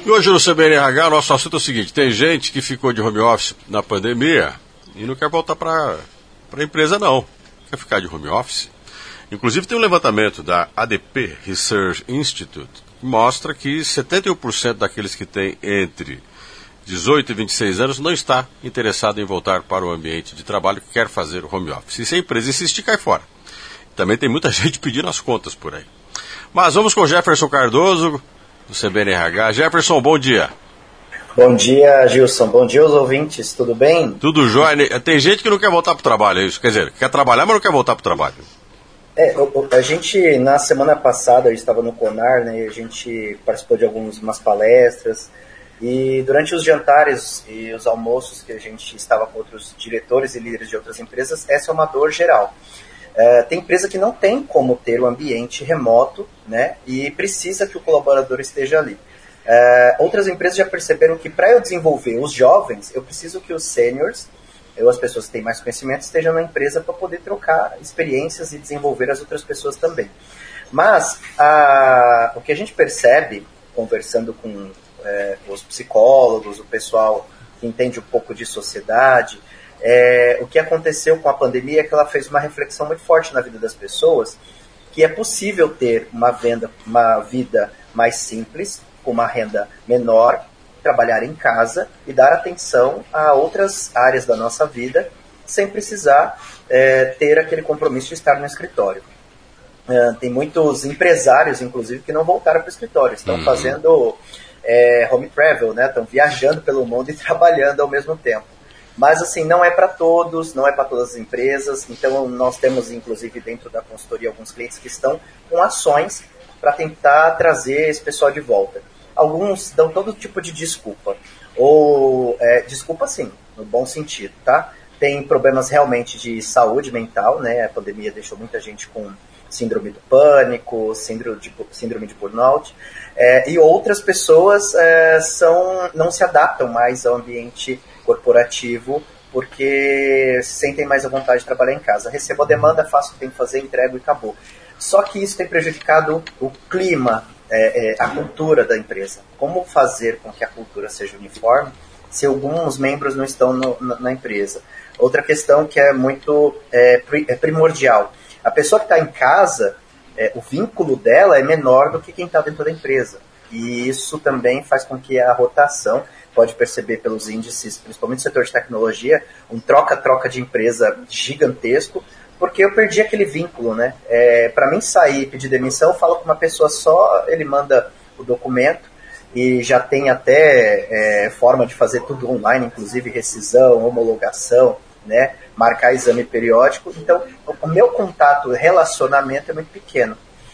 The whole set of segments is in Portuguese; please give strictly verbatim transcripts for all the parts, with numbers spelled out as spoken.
E hoje no C B N R H, nosso assunto é o seguinte: tem gente que ficou de home office na pandemia e não quer voltar para a empresa, não. Quer ficar de home office. Inclusive tem um levantamento da A D P Research Institute que mostra que setenta e um por cento daqueles que têm entre dezoito e vinte e seis anos não está interessado em voltar para o ambiente de trabalho que quer fazer home office. E se a empresa insistir, cai fora. Também tem muita gente pedindo as contas por aí. Mas vamos com o Jefferson Cardoso, do C B N R H. Jefferson, bom dia. Bom dia, Gilson. Bom dia aos ouvintes. Tudo bem? Tudo jóia. Tem gente que não quer voltar para o trabalho, é isso? Quer dizer, quer trabalhar, mas não quer voltar para o trabalho. É, a gente, na semana passada, eu estava no CONAR, né, e a gente participou de algumas palestras, e durante os jantares e os almoços que a gente estava com outros diretores e líderes de outras empresas, essa é uma dor geral. É, tem empresa que não tem como ter um ambiente remoto, né, e precisa que o colaborador esteja ali. É, outras empresas já perceberam que para eu desenvolver os jovens, eu preciso que os seniors, ou as pessoas que têm mais conhecimento, estejam na empresa para poder trocar experiências e desenvolver as outras pessoas também. Mas a, o que a gente percebe, conversando com é, os psicólogos, o pessoal que entende um pouco de sociedade, é, o que aconteceu com a pandemia é que ela fez uma reflexão muito forte na vida das pessoas, que é possível ter uma, venda, uma vida mais simples, com uma renda menor, trabalhar em casa e dar atenção a outras áreas da nossa vida sem precisar é, ter aquele compromisso de estar no escritório. É, tem muitos empresários, inclusive, que não voltaram para o escritório, estão uhum. fazendo é, home travel, né? Estão viajando pelo mundo e trabalhando ao mesmo tempo. Mas assim, não é para todos, não é para todas as empresas, então nós temos, inclusive, dentro da consultoria, alguns clientes que estão com ações para tentar trazer esse pessoal de volta. Alguns dão todo tipo de desculpa, ou é, desculpa sim, no bom sentido, tá? Tem problemas realmente de saúde mental, né? A pandemia deixou muita gente com síndrome do pânico, síndrome de, síndrome de burnout, é, e outras pessoas é, são, não se adaptam mais ao ambiente corporativo porque sentem mais a vontade de trabalhar em casa. Recebo a demanda, faço o que tem que fazer, entrego e acabou. Só que isso tem prejudicado o clima, É, é, a cultura da empresa. Como fazer com que a cultura seja uniforme se alguns membros não estão no, na, na empresa? Outra questão que é muito é, é primordial. A pessoa que está em casa, é, o vínculo dela é menor do que quem está dentro da empresa. E isso também faz com que a rotação, pode perceber pelos índices, principalmente no setor de tecnologia, um troca-troca de empresa gigantesco, porque eu perdi aquele vínculo, né? É, para mim sair e pedir demissão, eu falo com uma pessoa só, ele manda o documento e já tem até é, forma de fazer tudo online, inclusive rescisão, homologação, né? Marcar exame periódico. Então, o meu contato, relacionamento é muito pequeno.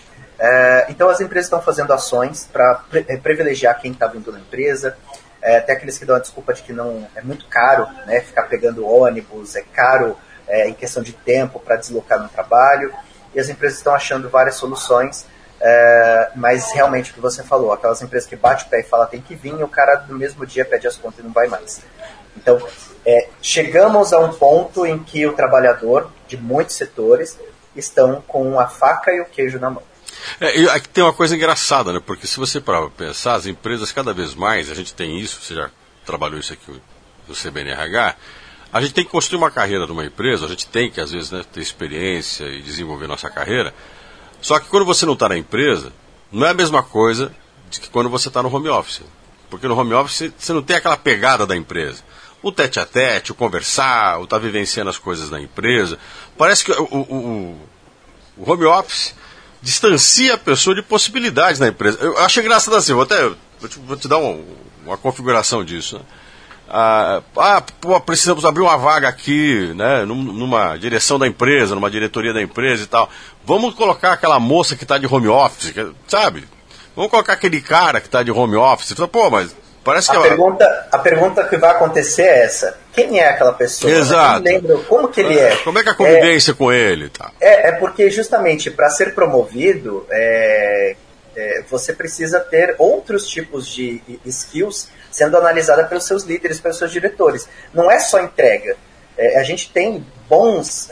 É, então, as empresas estão fazendo ações para privilegiar quem está vindo na empresa. É, até aqueles que dão a desculpa de que não é muito caro, né? Ficar pegando ônibus, é caro, É, em questão de tempo para deslocar no trabalho, e as empresas estão achando várias soluções, é, mas realmente o que você falou, aquelas empresas que bate o pé e fala tem que vir, e o cara no mesmo dia pede as contas e não vai mais. Então, é, chegamos a um ponto em que o trabalhador de muitos setores estão com a faca e o queijo na mão. É, e aqui tem uma coisa engraçada, né? Porque se você parar para pensar, as empresas cada vez mais, a gente tem isso, você já trabalhou isso aqui no C B N R H, a gente tem que construir uma carreira numa empresa, a gente tem que, às vezes, né, ter experiência e desenvolver nossa carreira. Só que quando você não está na empresa, não é a mesma coisa de que quando você está no home office. Porque no home office você não tem aquela pegada da empresa. O tete a tete, o conversar, o estar tá vivenciando as coisas da empresa. Parece que o, o, o home office distancia a pessoa de possibilidades na empresa. Eu acho engraçado assim, vou até vou te, vou te dar uma, uma configuração disso, né? Ah, ah, pô, precisamos abrir uma vaga aqui, né, numa direção da empresa, numa diretoria da empresa e tal. Vamos colocar aquela moça que está de home office, sabe? Vamos colocar aquele cara que está de home office. Pô, mas parece que... A, pergunta, a pergunta que vai acontecer é essa. Quem é aquela pessoa? Exato. Né? Lembra, como que ele é? Como é que é a convivência é, com ele? Tá? É, é porque justamente para ser promovido, é, é, você precisa ter outros tipos de skills sendo analisada pelos seus líderes, pelos seus diretores. Não é só entrega. É, a gente tem bons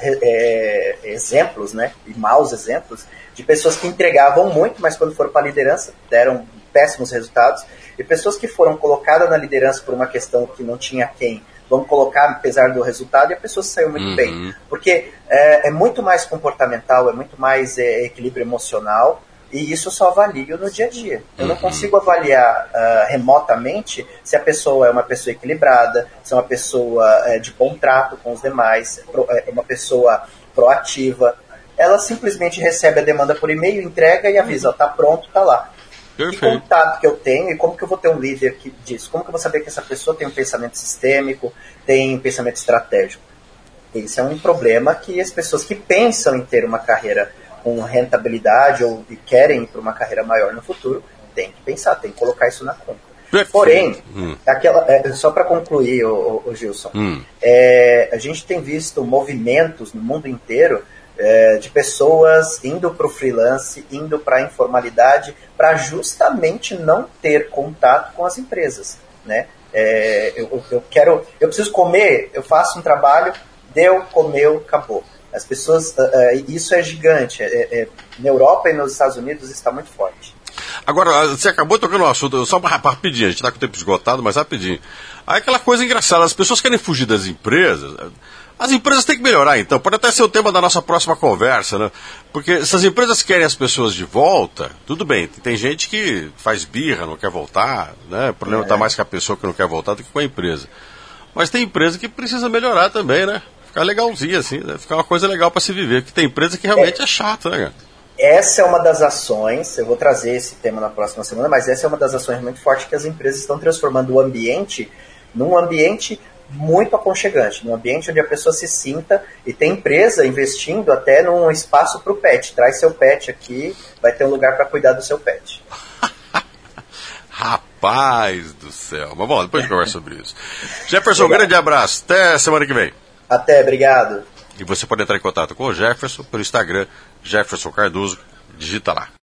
é, exemplos, né, e maus exemplos, de pessoas que entregavam muito, mas quando foram para a liderança deram péssimos resultados, e pessoas que foram colocadas na liderança por uma questão que não tinha quem, vamos colocar apesar do resultado, e a pessoa saiu muito uhum. bem. Porque é, é muito mais comportamental, é muito mais é, equilíbrio emocional, e isso eu só avalio no dia a dia. Eu uhum. não consigo avaliar uh, remotamente se a pessoa é uma pessoa equilibrada, se é uma pessoa é, de bom trato com os demais, é uma pessoa proativa. Ela simplesmente recebe a demanda por e-mail, entrega e avisa, está pronto, está lá. Perfeito. Que contato que eu tenho e como que eu vou ter um líder que, disso? Como que eu vou saber que essa pessoa tem um pensamento sistêmico, tem um pensamento estratégico? Esse é um problema que as pessoas que pensam em ter uma carreira com rentabilidade ou e querem ir para uma carreira maior no futuro, tem que pensar, tem que colocar isso na conta. Perfeito. Porém, hum. aquela, é, só para concluir, o, o, o Gilson, hum. é, a gente tem visto movimentos no mundo inteiro É, de pessoas indo para o freelance, indo para a informalidade, para justamente não ter contato com as empresas, né? É, eu, eu quero, eu preciso comer, eu faço um trabalho, deu, comeu, acabou. As pessoas, uh, uh, isso é gigante. É, é, na Europa e nos Estados Unidos está muito forte. Agora, você acabou tocando um assunto, só rapidinho, a gente está com o tempo esgotado, mas rapidinho. Aí aquela coisa engraçada, as pessoas querem fugir das empresas. As empresas têm que melhorar, então. Pode até ser o tema da nossa próxima conversa, né? Porque se as empresas querem as pessoas de volta, tudo bem. Tem gente que faz birra, não quer voltar, né? O problema está é. mais com a pessoa que não quer voltar do que com a empresa. Mas tem empresa que precisa melhorar também, né? Ficar legalzinho, assim, né? Ficar uma coisa legal para se viver. Porque tem empresa que realmente é, é chata, né, cara? Essa é uma das ações, eu vou trazer esse tema na próxima semana, mas essa é uma das ações muito fortes que as empresas estão transformando o ambiente num ambiente muito aconchegante, num ambiente onde a pessoa se sinta, e tem empresa investindo até num espaço para o pet. Traz seu pet aqui, vai ter um lugar para cuidar do seu pet. Rapaz do céu. Mas bom, depois a gente conversa sobre isso. Jefferson, um grande abraço. Até semana que vem. Até, obrigado. E você pode entrar em contato com o Jefferson pelo Instagram, Jefferson Cardoso. Digita lá.